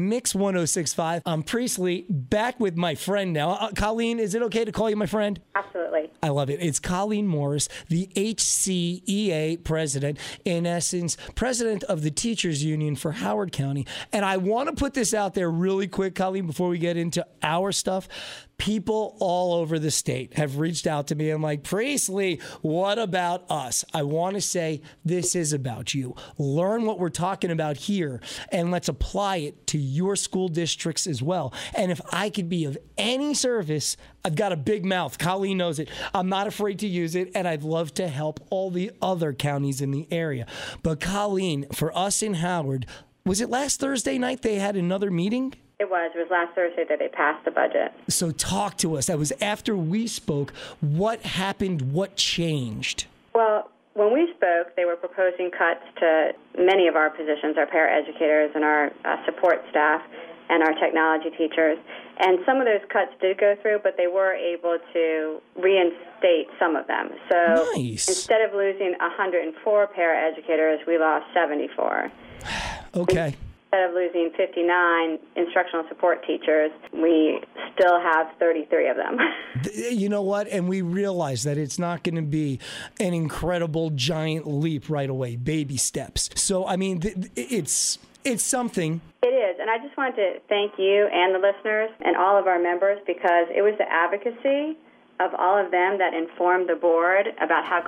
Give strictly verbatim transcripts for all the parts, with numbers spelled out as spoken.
Mix one oh six point five. I'm Priestley, back with my friend now. Uh, Colleen, is it okay to call you my friend? Absolutely. I love it. It's Colleen Morris, the H C E A president, in essence, president of the Teachers Union for Howard County. And I want to put this out there really quick, Colleen, before we get into our stuff. People all over the state have reached out to me and like, Priestley, what about us? I want to say this is about you. Learn what we're talking about here and let's apply it to your school districts as well. And if I could be of any service, I've got a big mouth. Colleen knows it. I'm not afraid to use it, and I'd love to help all the other counties in the area. But Colleen, for us in Howard, was it last Thursday night they had another meeting? It was. It was last Thursday that they passed the budget. So talk to us. That was after we spoke. What happened? What changed? Well, when we spoke, they were proposing cuts to many of our positions, our paraeducators and our uh, support staff and our technology teachers. And some of those cuts did go through, but they were able to reinstate some of them. So nice. Instead of losing one hundred four paraeducators, we lost seventy-four. Okay. Instead of losing fifty-nine instructional support teachers, we still have thirty-three of them. You know what? And we realize that it's not going to be an incredible giant leap right away, baby steps. So, I mean, it's it's something. It is. And I just wanted to thank you and the listeners and all of our members, because it was the advocacy of all of them that informed the board about how...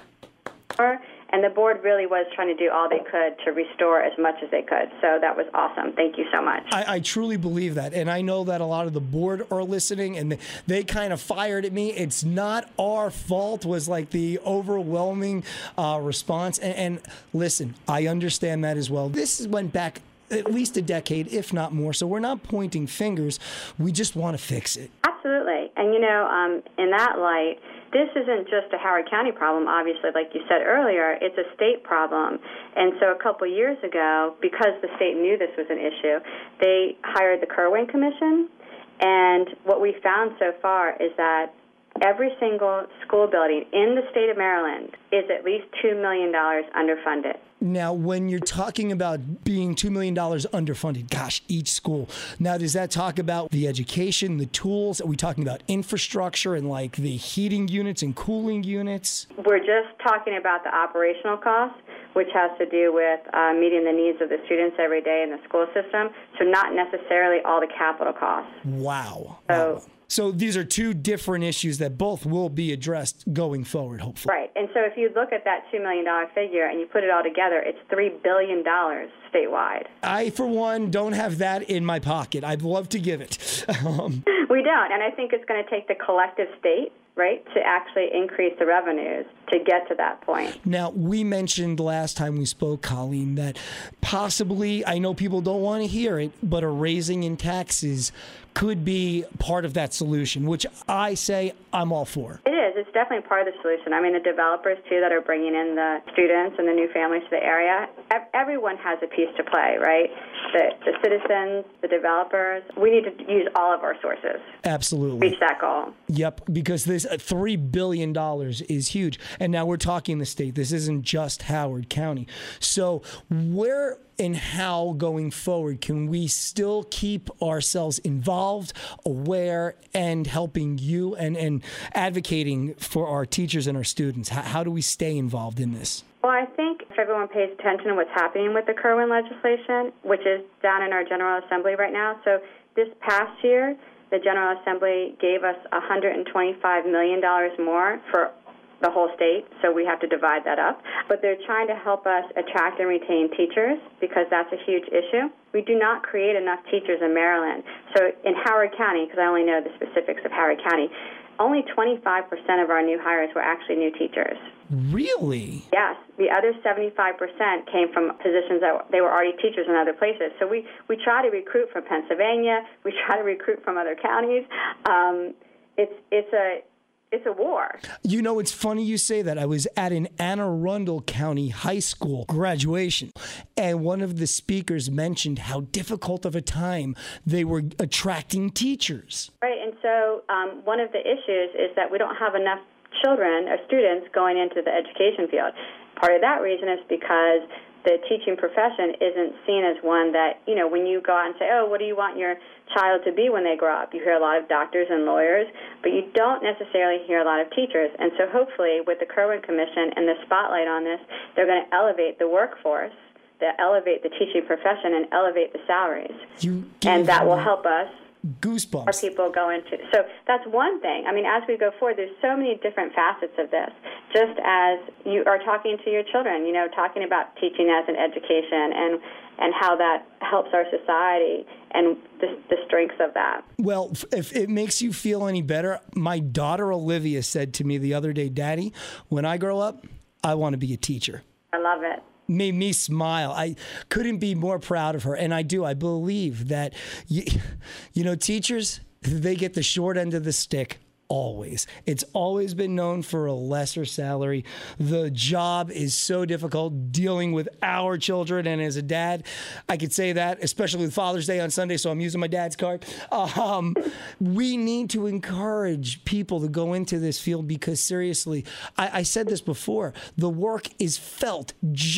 And the board really was trying to do all they could to restore as much as they could. So that was awesome. Thank you so much. I, I truly believe that. And I know that a lot of the board are listening, and they, they kind of fired at me. It's not our fault was like the overwhelming uh, response. And, and listen, I understand that as well. This went back at least a decade, if not more. So we're not pointing fingers. We just want to fix it. Absolutely. And, you know, um, in that light, this isn't just a Howard County problem, obviously, like you said earlier. It's a state problem. And so a couple years ago, because the state knew this was an issue, they hired the Kerwin Commission. And what we found so far is that every single school building in the state of Maryland is at least two million dollars underfunded. Now, when you're talking about being two million dollars underfunded, gosh, each school. Now, does that talk about the education, the tools? Are we talking about infrastructure and like the heating units and cooling units? We're just talking about the operational costs, which has to do with uh, meeting the needs of the students every day in the school system. So not necessarily all the capital costs. Wow. So, wow. So these are two different issues that both will be addressed going forward, hopefully. Right. And so if you look at that two million dollars figure and you put it all together, it's three billion dollars statewide. I, for one, don't have that in my pocket. I'd love to give it. um, we don't. And I think it's going to take the collective state, right, to actually increase the revenues to get to that point. Now, we mentioned last time we spoke, Colleen, that possibly, I know people don't want to hear it, but a raising in taxes could be part of that solution, which I say I'm all for. It is. It's definitely part of the solution. I mean, the developers, too, that are bringing in the students and the new families to the area, everyone has a piece to play, right? The, the citizens, the developers. We need to use all of our sources. Absolutely. Reach that goal. Yep, because this uh, three billion dollars is huge. And now we're talking the state. This isn't just Howard County. So where and how going forward can we still keep ourselves involved, aware, and helping you and, and advocating for our teachers and our students? How, how do we stay involved in this? Well, I think if everyone pays attention to what's happening with the Kerwin legislation, which is down in our General Assembly right now. So this past year, the General Assembly gave us one hundred twenty-five million dollars more for the whole state, so we have to divide that up. But they're trying to help us attract and retain teachers because that's a huge issue. We do not create enough teachers in Maryland. So in Howard County, because I only know the specifics of Howard County, only twenty-five percent of our new hires were actually new teachers. Really? Yes. The other seventy-five percent came from positions that they were already teachers in other places. So we, we try to recruit from Pennsylvania. We try to recruit from other counties. Um, it's it's a It's a war. You know, it's funny you say that. I was at an Anne Arundel County High School graduation, and one of the speakers mentioned how difficult of a time they were attracting teachers. Right, and so um, one of the issues is that we don't have enough children or students going into the education field. Part of that reason is because the teaching profession isn't seen as one that, you know, when you go out and say, oh, what do you want your child to be when they grow up? You hear a lot of doctors and lawyers, but you don't necessarily hear a lot of teachers. And so hopefully with the Kirwan Commission and the spotlight on this, they're going to elevate the workforce, that elevate the teaching profession, and elevate the salaries. You and that will help us. Goosebumps. Our people go into. So that's one thing. I mean, as we go forward, there's so many different facets of this. Just as you are talking to your children, you know, talking about teaching as an education and and how that helps our society and the, the strengths of that. Well, if it makes you feel any better, my daughter Olivia said to me the other day, Daddy, when I grow up, I want to be a teacher. I love it. Made me smile. I couldn't be more proud of her. And I do. I believe that, you, you know, teachers, they get the short end of the stick always. It's always been known for a lesser salary. The job is so difficult dealing with our children. And as a dad, I could say that, especially with Father's Day on Sunday, so I'm using my dad's card. Um, we need to encourage people to go into this field because seriously, I, I said this before, the work is felt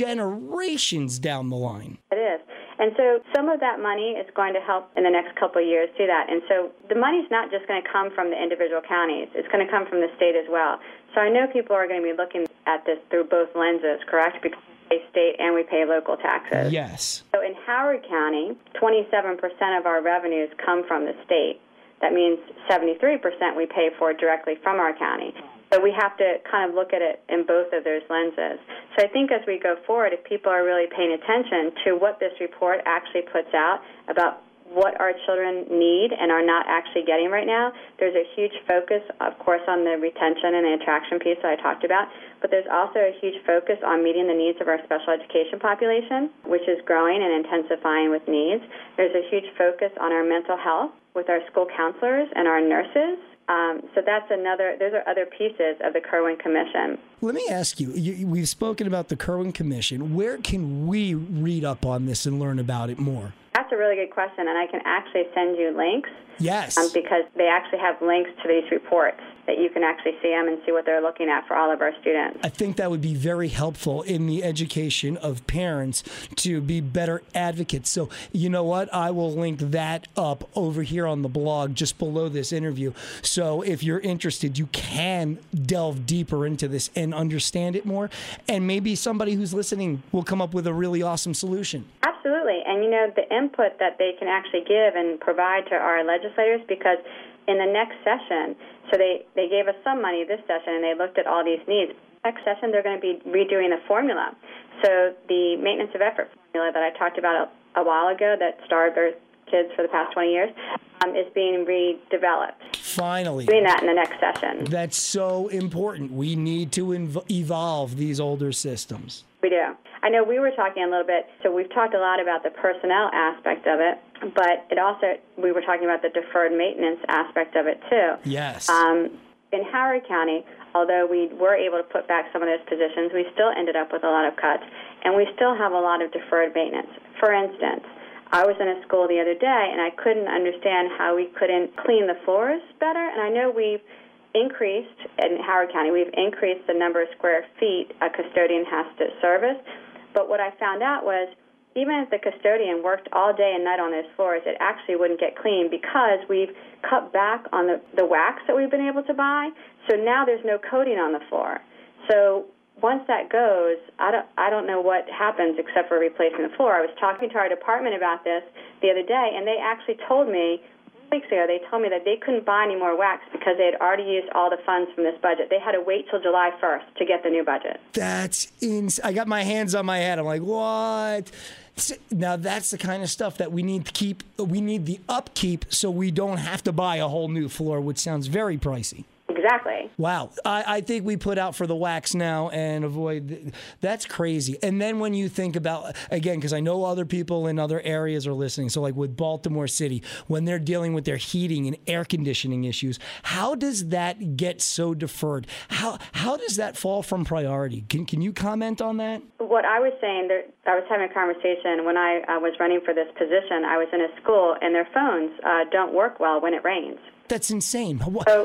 generations down the line. It is. And so some of that money is going to help in the next couple of years do that. And so the money's not just going to come from the individual counties. It's going to come from the state as well. So I know people are going to be looking at this through both lenses, correct? Because we pay state and we pay local taxes. Yes. So in Howard County, twenty-seven percent of our revenues come from the state. That means seventy-three percent we pay for directly from our county. So we have to kind of look at it in both of those lenses. So I think as we go forward, if people are really paying attention to what this report actually puts out about what our children need and are not actually getting right now, there's a huge focus, of course, on the retention and the attraction piece that I talked about, but there's also a huge focus on meeting the needs of our special education population, which is growing and intensifying with needs. There's a huge focus on our mental health with our school counselors and our nurses. Um, so that's another, those are other pieces of the Kirwan Commission. Let me ask you, you, we've spoken about the Kirwan Commission. Where can we read up on this and learn about it more? That's a really good question, and I can actually send you links. Yes. Um, because they actually have links to these reports that you can actually see them and see what they're looking at for all of our students. I think that would be very helpful in the education of parents to be better advocates. So, you know what? I will link that up over here on the blog just below this interview. So if you're interested, you can delve deeper into this and understand it more. And maybe somebody who's listening will come up with a really awesome solution. Absolutely. And, you know, the input that they can actually give and provide to our legislators, because in the next session, so they, they gave us some money this session, and they looked at all these needs. Next session, they're going to be redoing the formula. So the maintenance of effort formula that I talked about a, a while ago that starved our kids for the past twenty years um, is being redeveloped. Finally. Doing that in the next session. That's so important. We need to inv- evolve these older systems. We do. I know we were talking a little bit, so we've talked a lot about the personnel aspect of it, but it also, we were talking about the deferred maintenance aspect of it too. Yes. Um, in Howard County, although we were able to put back some of those positions, we still ended up with a lot of cuts, and we still have a lot of deferred maintenance. For instance, I was in a school the other day, and I couldn't understand how we couldn't clean the floors better, and I know we've increased, in Howard County, we've increased the number of square feet a custodian has to service. But what I found out was even if the custodian worked all day and night on those floors, it actually wouldn't get clean because we've cut back on the, the wax that we've been able to buy. So now there's no coating on the floor. So once that goes, I don't, I don't know what happens except for replacing the floor. I was talking to our department about this the other day, and they actually told me weeks ago, they told me that they couldn't buy any more wax because they had already used all the funds from this budget. They had to wait till July first to get the new budget. That's ins- I got my hands on my head. I'm like, what? Now that's the kind of stuff that we need to keep. We need the upkeep so we don't have to buy a whole new floor, which sounds very pricey. Exactly. Wow. I, I think we put out for the wax now and avoid. Th- that's crazy. And then when you think about, again, because I know other people in other areas are listening. So like with Baltimore City, when they're dealing with their heating and air conditioning issues, how does that get so deferred? How how does that fall from priority? Can, can you comment on that? What I was saying, there, I was having a conversation when I uh, was running for this position. I was in a school and their phones uh, don't work well when it rains. That's insane. What? So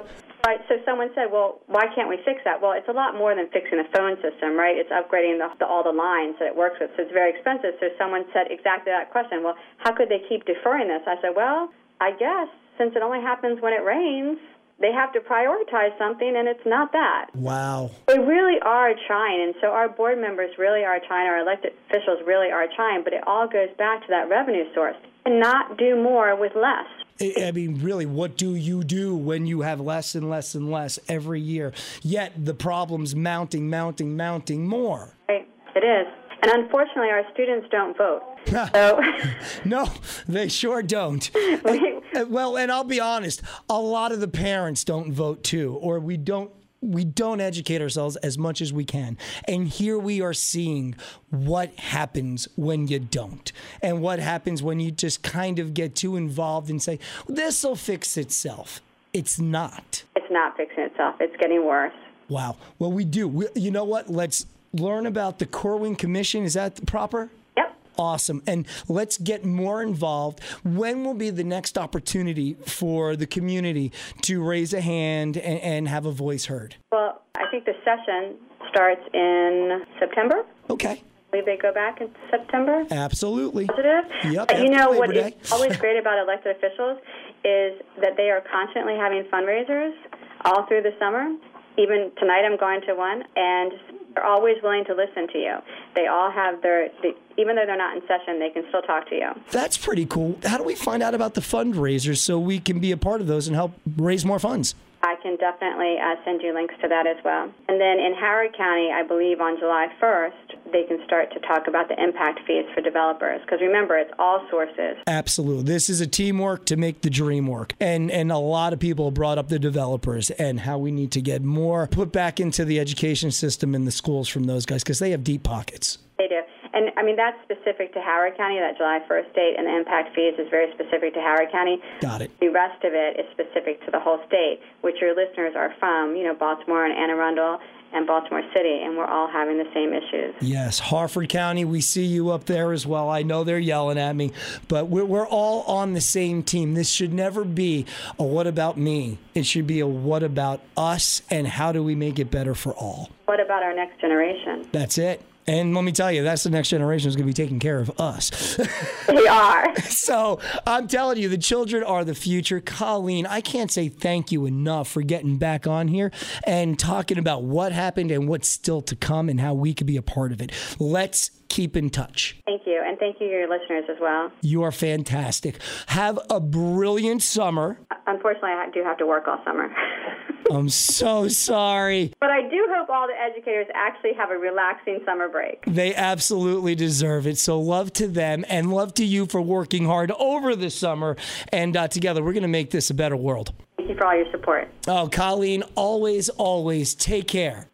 Right, so someone said, well, why can't we fix that? Well, it's a lot more than fixing the phone system, right? It's upgrading the, the, all the lines that it works with, so it's very expensive. So someone said exactly that question. Well, how could they keep deferring this? I said, well, I guess since it only happens when it rains, they have to prioritize something, and it's not that. Wow. They really are trying, and so our board members really are trying, our elected officials really are trying, but it all goes back to that revenue source, and not do more with less. I mean, really, what do you do when you have less and less and less every year? Yet the problem's mounting, mounting, mounting more. Right. It is. And unfortunately, our students don't vote. So no, they sure don't. and, well, and I'll be honest, a lot of the parents don't vote too, or we don't we don't educate ourselves as much as we can. And here we are seeing what happens when you don't, and what happens when you just kind of get too involved and say, this will fix itself. It's not. It's not fixing itself. It's getting worse. Wow. Well, we do. We, you know what? Let's learn about the Corwin Commission. Is that proper? Yep. Awesome. And let's get more involved. When will be the next opportunity for the community to raise a hand and, and have a voice heard? Well, I think the session starts in September. Okay. I believe they go back in September. Absolutely. Positive. Yep. But you know what Labor is Day. always great about elected officials is that they are constantly having fundraisers all through the summer. Even tonight I'm going to one, and they're always willing to listen to you. They all have their, they, even though they're not in session, they can still talk to you. That's pretty cool. How do we find out about the fundraisers so we can be a part of those and help raise more funds? I can definitely uh, send you links to that as well. And then in Howard County, I believe on July first, they can start to talk about the impact fees for developers. Because remember, it's all sources. Absolutely. This is a teamwork to make the dream work. And and a lot of people brought up the developers and how we need to get more put back into the education system in the schools from those guys because they have deep pockets. They do. And, I mean, that's specific to Howard County. That July first date and the impact fees is very specific to Howard County. Got it. The rest of it is specific to the whole state, which your listeners are from, you know, Baltimore and Anne Arundel and Baltimore City, and we're all having the same issues. Yes, Harford County, we see you up there as well. I know they're yelling at me, but we're, we're all on the same team. This should never be a what about me. It should be a what about us, and how do we make it better for all? What about our next generation? That's it. And let me tell you, that's the next generation is going to be taking care of us. They are. So I'm telling you, the children are the future. Colleen, I can't say thank you enough for getting back on here and talking about what happened and what's still to come and how we could be a part of it. Let's keep in touch. Thank you. And thank you to your listeners as well. You are fantastic. Have a brilliant summer. Unfortunately, I do have to work all summer. I'm so sorry. But I do hope all the educators actually have a relaxing summer break. They absolutely deserve it. So love to them and love to you for working hard over the summer. And uh, together, we're going to make this a better world. Thank you for all your support. Oh, Colleen, always, always take care.